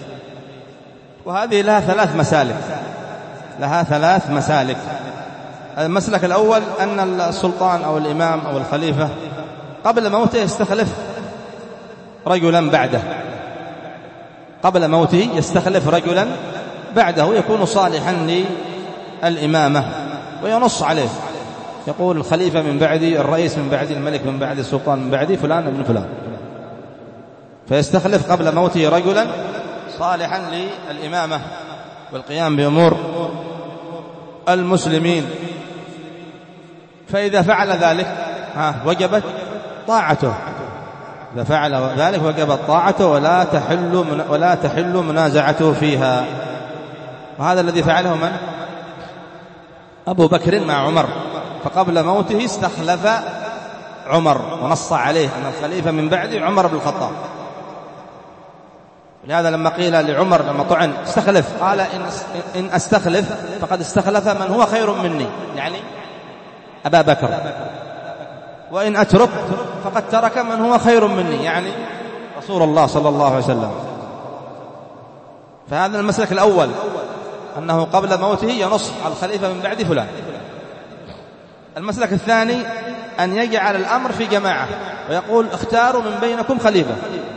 وهذه لها ثلاث مسالك لها ثلاث مسالك المسلك الأول أن السلطان أو الإمام أو الخليفة قبل موته يستخلف رجلا بعده، قبل موته يستخلف رجلا بعده يكون صالحا الإمامة وينص عليه، يقول الخليفة من بعدي، الرئيس من بعدي، الملك من بعدي، السلطان من بعدي، فلان ابن فلان، فيستخلف قبل موته رجلا صالحا للإمامة والقيام بأمور المسلمين. فإذا فعل ذلك ها وجبت طاعته، إذا فعل ذلك وجبت طاعته ولا تحل ولا تحل منازعته فيها. وهذا الذي فعله من؟ أبو بكر مع عمر، فقبل موته استخلف عمر ونص عليه أن الخليفة من بعده عمر بن الخطاب. لهذا لما قيل لعمر لما طعن استخلف، قال إن أستخلف فقد استخلف من هو خير مني، يعني أبا بكر، وإن أترك فقد ترك من هو خير مني، يعني رسول الله صلى الله عليه وسلم. فهذا المسلك الأول، أنه قبل موته ينص على الخليفة من بعد فلان. المسلك الثاني أن يجعل الأمر في جماعة ويقول اختاروا من بينكم خليفة.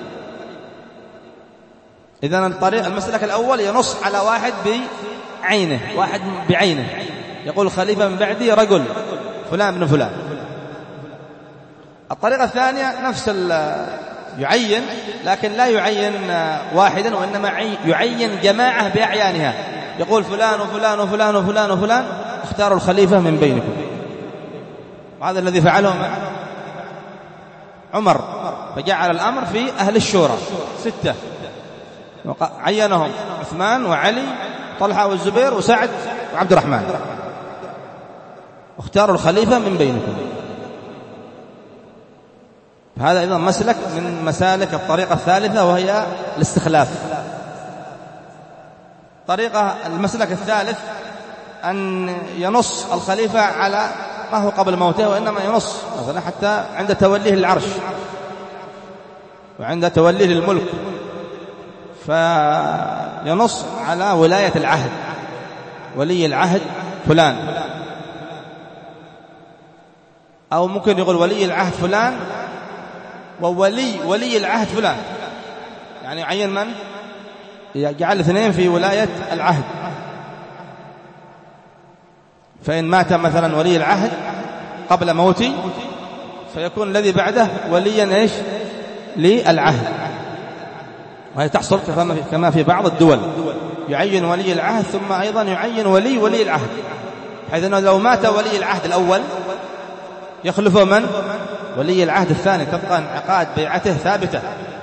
إذن الطريق المسلك الأول ينص على واحد بعينه، واحد بعينه، يقول الخليفة من بعدي رجل فلان بن فلان. الطريقة الثانية نفس يعين، لكن لا يعين واحدا وإنما يعين جماعة بأعيانها، يقول فلان وفلان وفلان وفلان وفلان اختاروا الخليفة من بينكم. وهذا الذي فعله عمر، فجعل الأمر في أهل الشورى ستة، عينهم عثمان وعلي طلحة والزبير وسعد وعبد الرحمن، اختاروا الخليفة من بينكم. هذا أيضا مسلك من مسالك الطريقة الثالثة وهي الاستخلاف. طريقة المسلك الثالث أن ينص الخليفة على ما هو قبل موته، وإنما ينص مثلا حتى عند توليه العرش وعند توليه الملك، فينص على ولاية العهد، ولي العهد فلان، أو ممكن يقول ولي العهد فلان وولي ولي العهد فلان، يعني يعين من؟ يجعل اثنين في ولاية العهد. فإن مات مثلا ولي العهد قبل موتي فيكون الذي بعده وليا إيش؟ للعهد. وهي تحصل كما في بعض الدول، يعين ولي العهد ثم أيضا يعين ولي ولي العهد، حيث أنه لو مات ولي العهد الأول يخلفه من؟ ولي العهد الثاني، تبقى انعقاد بيعته ثابتة.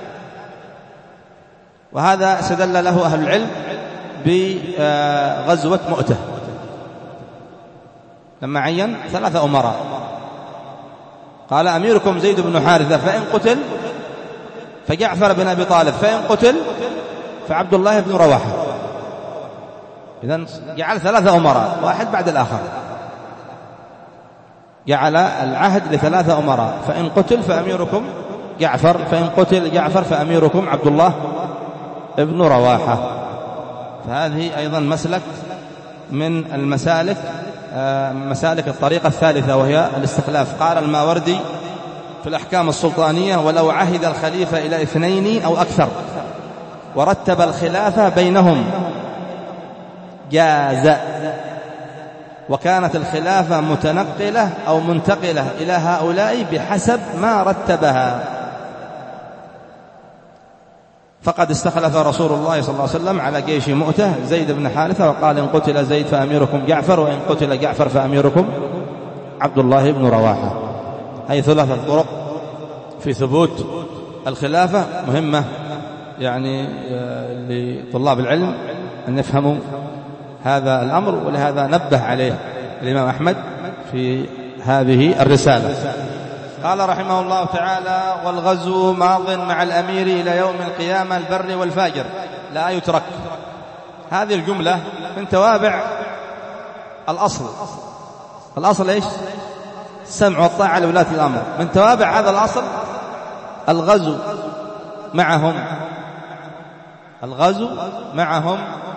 وهذا استدل له أهل العلم بغزوة مؤتة لما عين ثلاثة أمراء، قال أميركم زيد بن حارثة فإن قتل فجعفر بن أبي طالب، فإن قتل فعبد الله بن رواحة. إذن جعل ثلاثة أمراء واحد بعد الآخر، جعل العهد لثلاثة أمراء، فإن قتل فأميركم جعفر، فإن قتل جعفر فأميركم عبد الله ابن رواحة. فهذه أيضا مسلك من المسالك مسالك الطريقة الثالثة وهي الاستخلاف. قال الماوردي في الأحكام السلطانية: ولو عهد الخليفة إلى اثنين أو أكثر ورتب الخلافة بينهم جاز، وكانت الخلافة متنقلة أو منتقلة إلى هؤلاء بحسب ما رتبها. فقد استخلف رسول الله صلى الله عليه وسلم على جيش مؤتة زيد بن حارثة، وقال: إن قتل زيد فأميركم جعفر، وإن قتل جعفر فأميركم عبد الله بن رواحة. هذه ثلاثة طرق في ثبوت الخلافة مهمة يعني لطلاب العلم أن يفهموا هذا الأمر، ولهذا نبه عليه الإمام أحمد في هذه الرسالة. قال رحمه الله تعالى: والغزو ماض مع الأمير إلى يوم القيامة البر والفاجر لا يترك. هذه الجملة من توابع الأصل. الأصل إيش؟ السمع والطاعة لولاة الأمر. من توابع هذا الأصل الغزو معهم، الغزو معهم،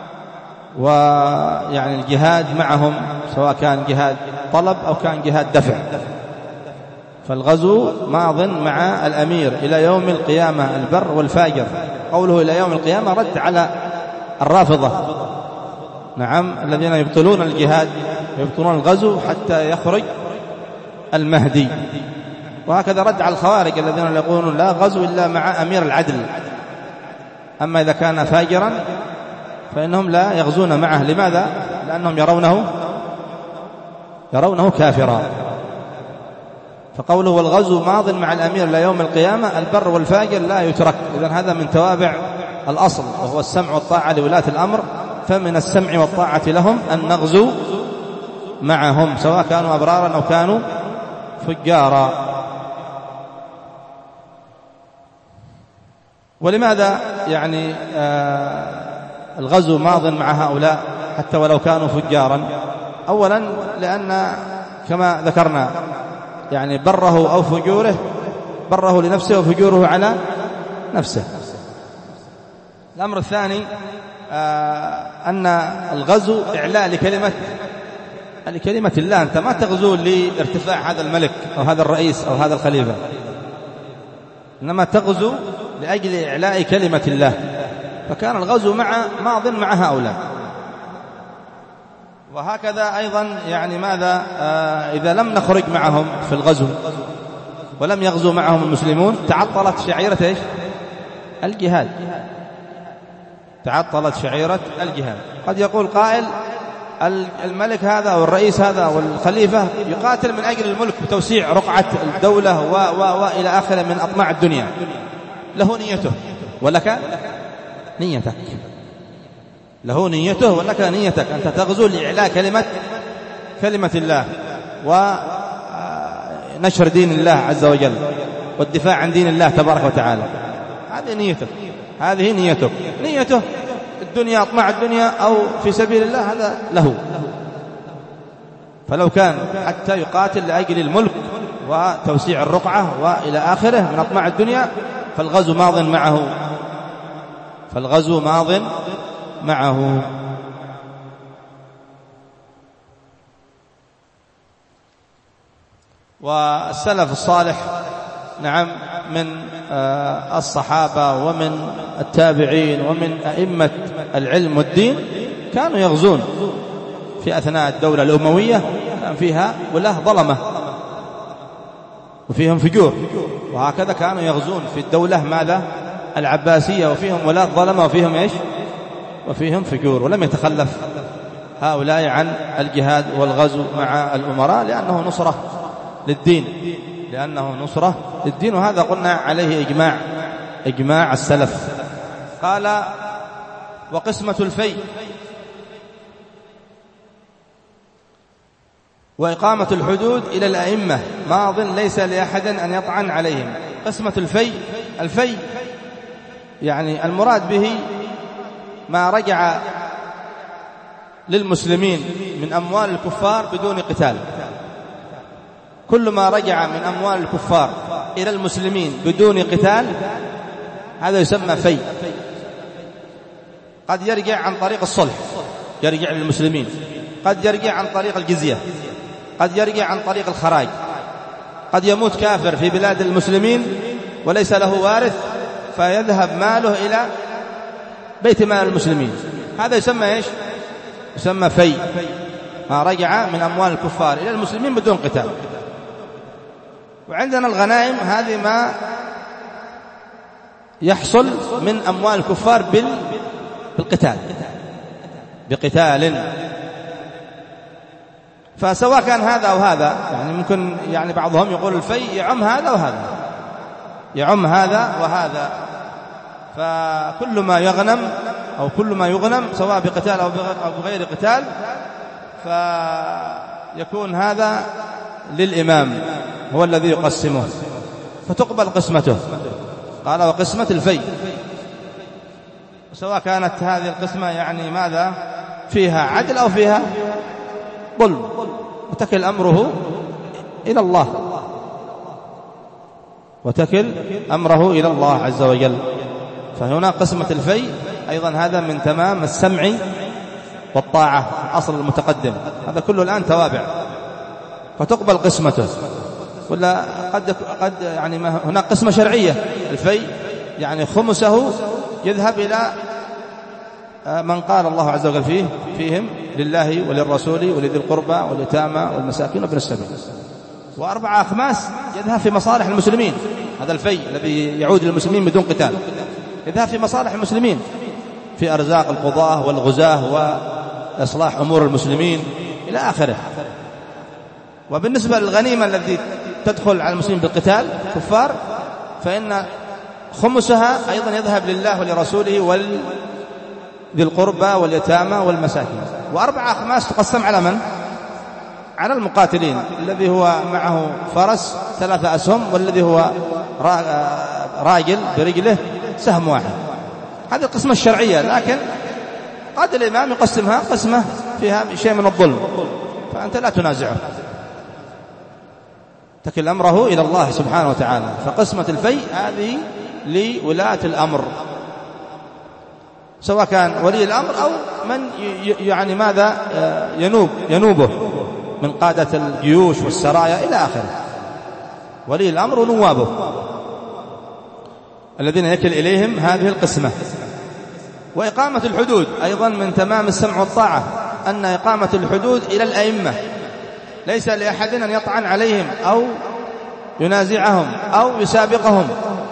ويعني الجهاد معهم، سواء كان جهاد طلب أو كان جهاد دفع. فالغزو ماض مع الأمير إلى يوم القيامة البر والفاجر. قوله إلى يوم القيامة رد على الرافضة نعم الذين يبطلون الجهاد ويبطلون الغزو حتى يخرج المهدي. وهكذا رد على الخوارج الذين يقولون لا غزو إلا مع أمير العدل، أما إذا كان فاجرا فإنهم لا يغزون معه. لماذا؟ لأنهم يرونه يرونه كافرا. فقوله والغزو ماض مع الأمير إلى يوم القيامة، البر والفاجر لا يترك. إذن هذا من توابع الأصل وهو السمع والطاعة لولاة الأمر، فمن السمع والطاعة لهم أن نغزو معهم سواء كانوا أبرارا أو كانوا فجارا. ولماذا يعني آه الغزو ماض مع هؤلاء حتى ولو كانوا فجارا؟ أولا لأن كما ذكرنا يعني بره أو فجوره، بره لنفسه وفجوره على نفسه. الأمر الثاني آه أن الغزو إعلاء لكلمة لكلمة الله. أنت ما تغزو لارتفاع هذا الملك أو هذا الرئيس أو هذا الخليفة، إنما تغزو لأجل إعلاء كلمة الله. فكان الغزو مع ماض مع هؤلاء. وهكذا أيضا يعني ماذا آه إذا لم نخرج معهم في الغزو ولم يغزو معهم المسلمون، تعطلت شعيرة إيش؟ الجهاد. تعطلت شعيرة الجهاد. قد يقول قائل الملك هذا أو الرئيس هذا أو الخليفة يقاتل من أجل الملك وتوسيع رقعة الدولة و و وإلى آخره من أطماع الدنيا، له نيته ولك نيتك، له نيته ولك نيتك. أنت تغزو لإعلاء كلمة كلمة الله ونشر دين الله عز وجل والدفاع عن دين الله تبارك وتعالى. هذه نيتك، هذه نيتك. نيته الدنيا أطماع الدنيا أو في سبيل الله هذا له. فلو كان حتى يقاتل لأجل الملك وتوسيع الرقعة وإلى آخره من أطماع الدنيا فالغزو ماض معه، فالغزو ماض معه. والسلف الصالح نعم من الصحابة ومن التابعين ومن أئمة العلم والدين كانوا يغزون في أثناء الدولة الأموية، كان فيها ولاة ظلمة وفيهم فجور، وهكذا كانوا يغزون في الدولة ماذا العباسية وفيهم ولاة ظلمة وفيهم إيش وفيهم فجور. ولم يتخلف هؤلاء عن الجهاد والغزو مع الأمراء لأنه نصرة للدين، لأنه نصرة للدين. وهذا قلنا عليه إجماع إجماع السلف. قال وقسمة الفيء وإقامة الحدود إلى الأئمة ماض ليس لأحد أن يطعن عليهم. قسمة الفيء، الفيء يعني المراد به ما رجع للمسلمين من أموال الكفار بدون قتال. كل ما رجع من أموال الكفار إلى المسلمين بدون قتال هذا يسمى فيء. قد يرجع عن طريق الصلح يرجع للمسلمين، قد يرجع عن طريق الجزية، قد يرجع عن طريق الخراج، قد يموت كافر في بلاد المسلمين وليس له وارث فيذهب ماله إلى بيت مال المسلمين، هذا يسمى إيش؟ يسمى فيء، ما رجع من أموال الكفار إلى المسلمين بدون قتال. وعندنا الغنائم، هذه ما يحصل من أموال الكفار بالقتال بقتال. فسواء كان هذا أو هذا، يعني ممكن يعني بعضهم يقول الفيء يعم هذا وهذا، يعم هذا وهذا. فكل ما يغنم أو كل ما يغنم سواء بقتال أو بغير قتال فيكون هذا للإمام هو الذي يقسمه فتقبل قسمته. قال وقسمة الفيء، سواء كانت هذه القسمة يعني ماذا فيها عدل أو فيها ظلم، وتكل أمره إلى الله، وتكل أمره إلى الله عز وجل. فهنا قسمة الفيء أيضا هذا من تمام السمع والطاعة، أصل المتقدم، هذا كله الآن توابع، فتقبل قسمته. ولا قد قد يعني هناك قسمة شرعية، الفيء يعني خمسه يذهب إلى من قال الله عز وجل فيه فيهم لله وللرسول ولذي القربى واليتامى والمساكين وابن السبيل. وأربعة أخماس يذهب في مصالح المسلمين، هذا الفي الذي يعود للمسلمين بدون قتال يذهب في مصالح المسلمين، في أرزاق القضاة والغزاة وإصلاح أمور المسلمين إلى آخره. وبالنسبة للغنيمة التي تدخل على المسلمين بالقتال كفار فإن خمسها أيضا يذهب لله ولرسوله ولذي القربى واليتامى والمساكين. وأربعة أخماس تقسم على من؟ على المقاتلين، الذي هو معه فرس ثلاثة أسهم، والذي هو راجل برجله سهم واحد. هذه القسمة الشرعية، لكن قد الإمام يقسمها قسمة فيها شيء من الظلم، فأنت لا تنازعه، تكل أمره إلى الله سبحانه وتعالى. فقسمة الفيء هذه لولاة الأمر، سواء كان ولي الأمر أو من يعني ماذا ينوب ينوبه من قادة الجيوش والسرايا إلى آخره. ولي الأمر ونوابه الذين يكل إليهم هذه القسمة. وإقامة الحدود أيضا من تمام السمع والطاعة، أن إقامة الحدود إلى الأئمة، ليس لأحد أن يطعن عليهم أو ينازعهم أو يسابقهم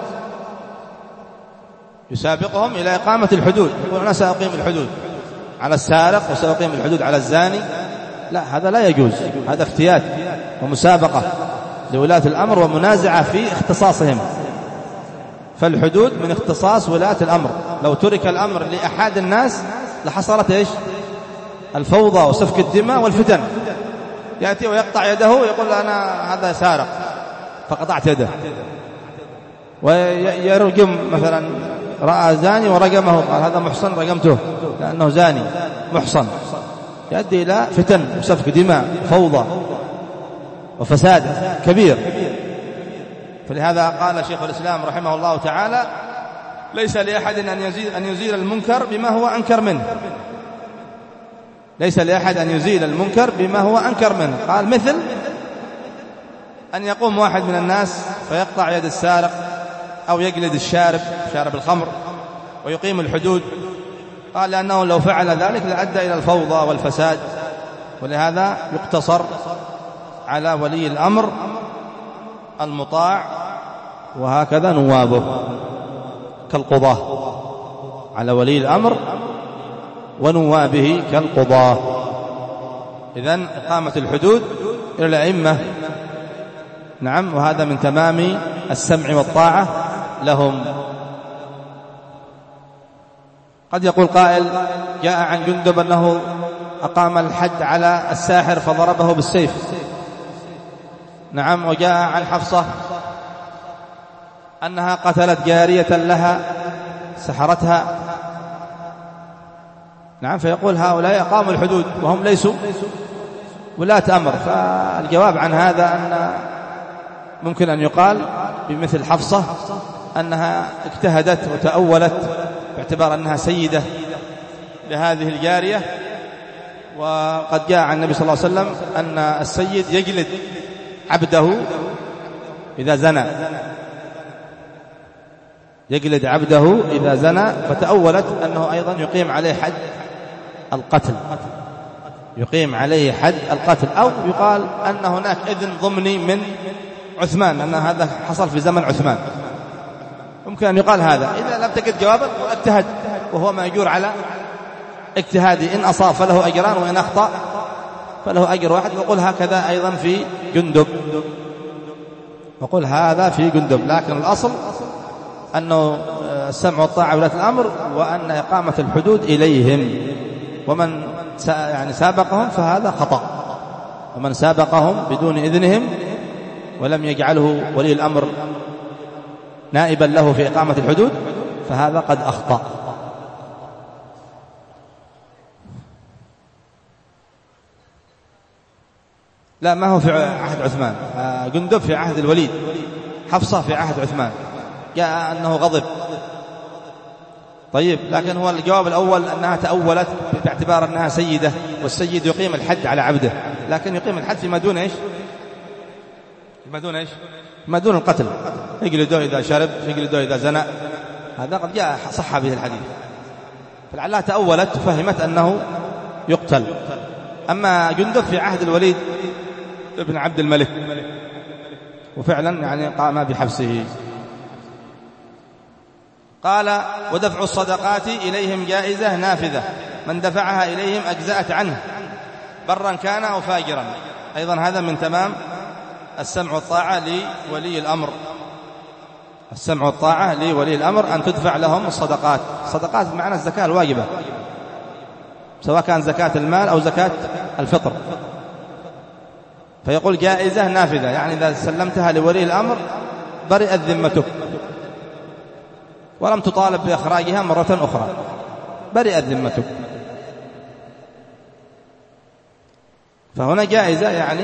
يسابقهم إلى إقامة الحدود، يقول أنا سأقيم الحدود على السارق وسأقيم الحدود على الزاني، لا، هذا لا يجوز، هذا افتيات ومسابقة لولاة الأمر ومنازعة في اختصاصهم. فالحدود من اختصاص ولاة الأمر، لو ترك الأمر لأحد الناس لحصلت إيش؟ الفوضى وسفك الدماء والفتن. يأتي ويقطع يده ويقول أنا هذا سارق فقطعت يده، ويرجم مثلا رأى زاني ورجمه قال هذا محصن رجمته لأنه زاني محصن، يؤدي إلى فتن وسفك دماء فوضى وفساد كبير. فلهذا قال شيخ الإسلام رحمه الله تعالى ليس لأحد أن يزيل, أن يزيل المنكر بما هو أنكر منه، ليس لأحد أن يزيل المنكر بما هو أنكر منه. قال مثل أن يقوم واحد من الناس فيقطع يد السارق أو يجلد الشارب شارب الخمر ويقيم الحدود، قال لأنه لو فعل ذلك لأدى إلى الفوضى والفساد. ولهذا يقتصر على ولي الأمر المطاع، وهكذا نوابه كالقضاة، على ولي الأمر ونوابه كالقضاة. إذن إقامة الحدود إلى الأئمة، نعم، وهذا من تمام السمع والطاعة لهم. قد يقول قائل جاء عن جندب أنه أقام الحد على الساحر فضربه بالسيف، نعم، وجاء عن حفصة أنها قتلت جارية لها سحرتها، نعم، فيقول هؤلاء أقاموا الحدود وهم ليسوا ولاة أمر. فالجواب عن هذا أن ممكن أن يقال بمثل حفصة أنها اجتهدت وتأولت باعتبار أنها سيدة لهذه الجارية، وقد جاء عن النبي صلى الله عليه وسلم أن السيد يجلد عبده إذا زنى، يجلد عبده إذا زنى، فتأولت أنه أيضا يقيم عليه حد القتل، يقيم عليه حد القتل. أو يقال أن هناك إذن ضمني من عثمان، أن هذا حصل في زمن عثمان، ممكن أن يقال هذا. إذا لم تجد جوابا واجتهد، وهو ما يجور على اجتهادي، إن أصاب فله أجران وإن أخطأ فله أجر واحد. وقل هكذا أيضا في جندب، وقل هذا في جندب، لكن الأصل أنه السمع والطاعة ولاة الأمر، وأن إقامة الحدود إليهم، ومن يعني سابقهم فهذا خطأ، ومن سابقهم بدون إذنهم ولم يجعله ولي الأمر نائبا له في إقامة الحدود فهذا قد أخطأ. لا، ما هو في عهد عثمان، جندب في عهد الوليد، حفصة في عهد عثمان، جاء أنه غضب. طيب، لكن هو الجواب الأول أنها تأولت باعتبار أنها سيدة، والسيد يقيم الحد على عبده، لكن يقيم الحد فيما دون إيش؟ فيما دون إيش؟ فيما دون القتل، يجلده إذا شرب، يجلده إذا زنى، هذا قد جاء صح به الحديث. فلعلها تأولت فهمت أنه يقتل. أما جندب في عهد الوليد ابن عبد الملك، وفعلا يعني قام بحبسه. قال: ودفع الصدقات إليهم جائزة نافذة، من دفعها إليهم أجزأت عنه برا كان أو فاجرا. أيضا هذا من تمام السمع والطاعة لولي الأمر، السمع والطاعة لولي الأمر أن تدفع لهم الصدقات. الصدقات بمعنى الزكاة الواجبة، سواء كان زكاة المال أو زكاة الفطر. فيقول جائزة نافذة، يعني إذا سلمتها لولي الأمر برئت ذمتك ولم تطالب بإخراجها مرة أخرى، برئت ذمتك. فهنا جائزة يعني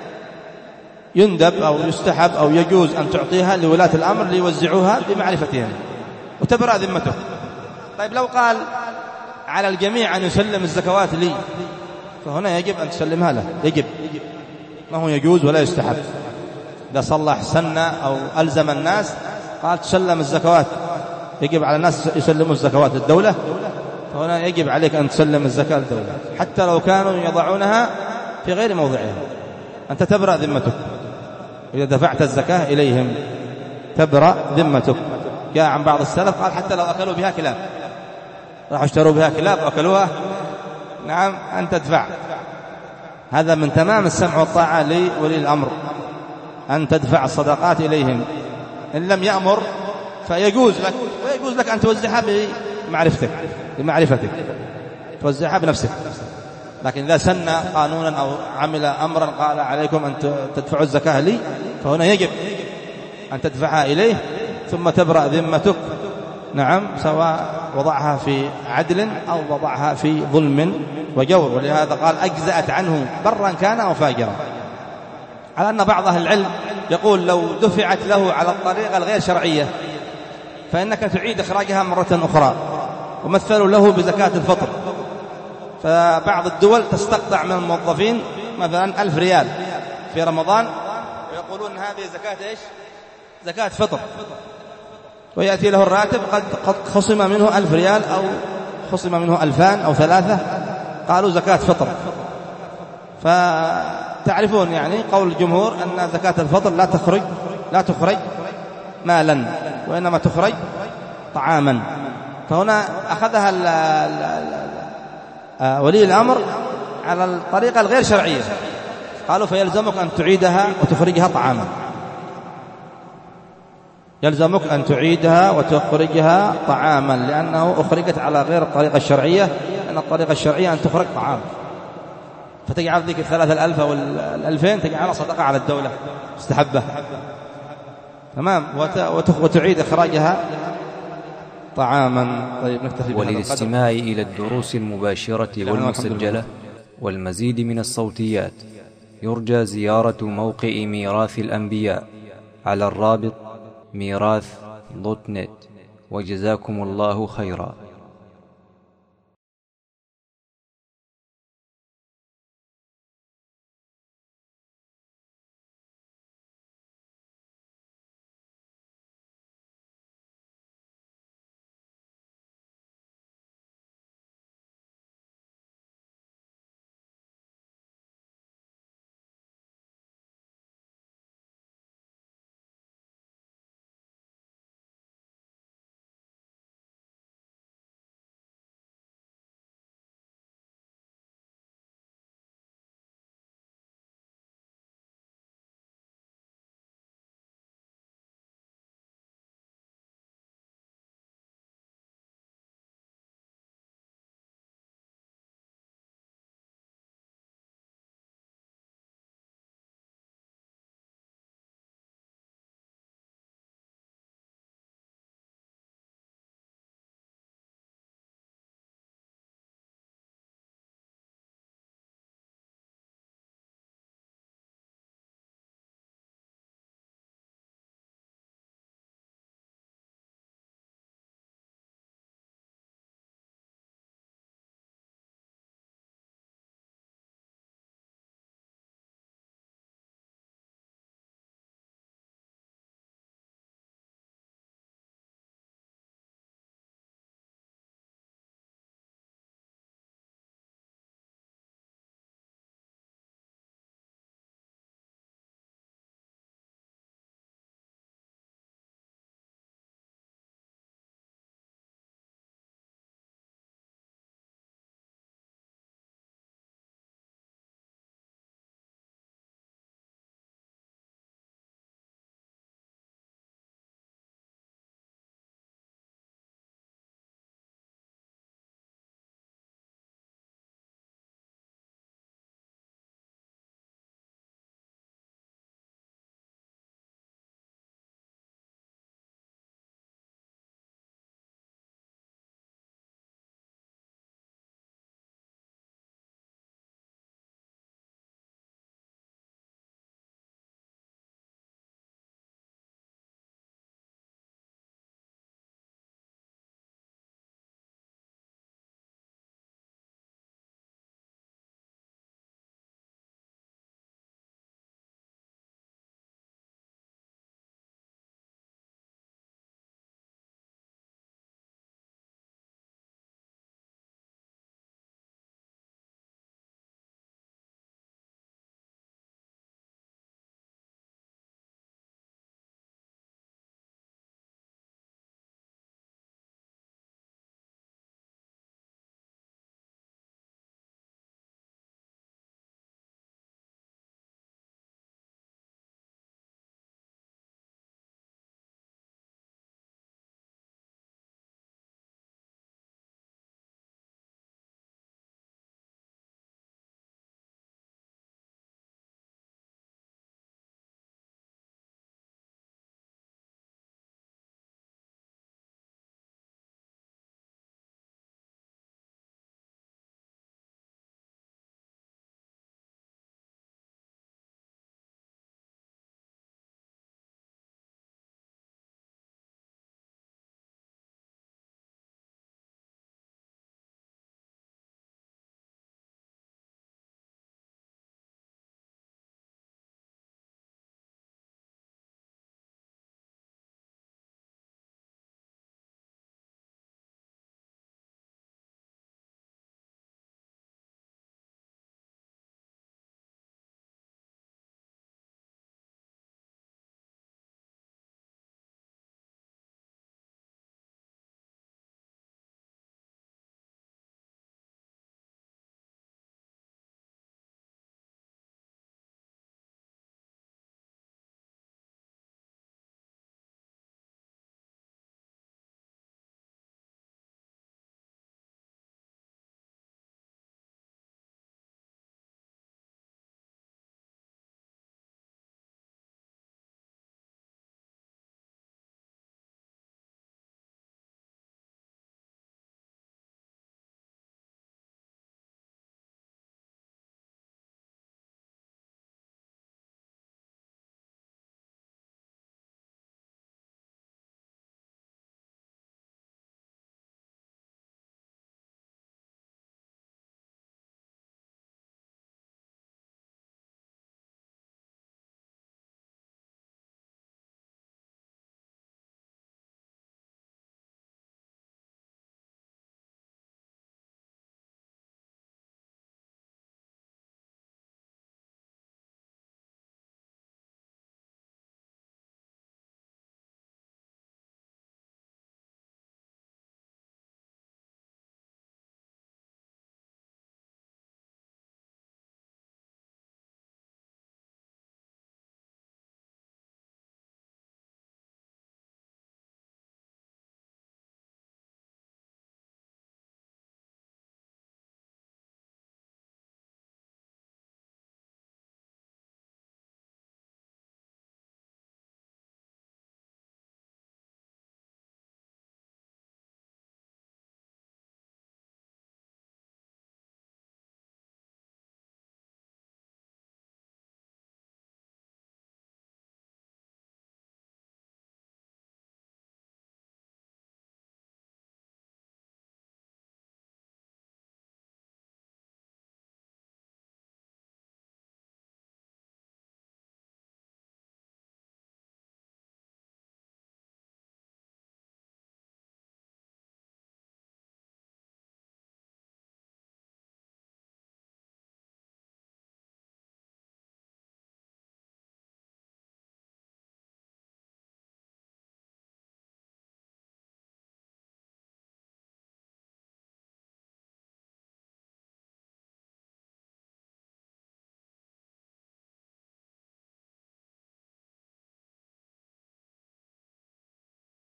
يندب أو يستحب أو يجوز أن تعطيها لولاة الأمر ليوزعوها بمعرفتهم وتبرأ ذمتك. طيب لو قال على الجميع أن يسلم الزكوات لي، فهنا يجب أن تسلمها له، يجب، ما هو يجوز ولا يستحب. إذا صلح سنة أو ألزم الناس قال تسلم الزكوات، يجب على الناس يسلموا الزكوات للدولة، فهنا يجب عليك أن تسلم الزكاة للدولة حتى لو كانوا يضعونها في غير موضعها، أنت تبرأ ذمتك. إذا دفعت الزكاة إليهم تبرأ ذمتك. جاء عن بعض السلف قال حتى لو أكلوا بها كلاب، راحوا اشتروا بها كلاب وأكلوها، نعم أنت تدفع. هذا من تمام السمع والطاعة لولي الأمر أن تدفع الصدقات إليهم. إن لم يأمر فيجوز لك، ويجوز لك أن توزعها بمعرفتك بمعرفتك توزعها بنفسك. لكن إذا سن قانونا أو عمل أمرا قال عليكم أن تدفعوا الزكاة لي، فهنا يجب أن تدفعها إليه ثم تبرأ ذمتك، نعم، سواء وضعها في عدل أو وضعها في ظلم وجور. ولهذا قال أجزأت عنه برا كان أو فاجرا، على أن بعض أهل العلم يقول لو دفعت له على الطريقة الغير شرعية فإنك تعيد إخراجها مرة أخرى. ومثلوا له بزكاة الفطر، فبعض الدول تستقطع من الموظفين مثلا ألف ريال في رمضان ويقولون هذه زكاة إيش؟ زكاة فطر، ويأتي له الراتب قد قد خصم منه ألف ريال أو خصم منه ألفان أو ثلاثة، قالوا زكاة فطر. فتعرفون يعني قول الجمهور أن زكاة الفطر لا تخرج لا تخرج مالا، وإنما تخرج طعاما. فهنا أخذها ال ال ولي الأمر على الطريقة الغير شرعية، قالوا فيلزمك أن تعيدها وتخرجها طعاما، يلزمك أن تعيدها وتخرجها طعاما، لأنه أخرجت على غير الطريقة الشرعية، لأن الطريقة الشرعية أن تخرج طعام. فتجعل ذيك الثلاثة الألف أو الألفين تجعلها صدقة على الدولة استحبة، تمام، وتعيد إخراجها طعاما. طيب نكتفي بهذا. وللاستماع إلى الدروس المباشرة والمسجلة والمزيد من الصوتيات يرجى زيارة موقع ميراث الأنبياء على الرابط ميراث دوت نت. وجزاكم الله خيرا.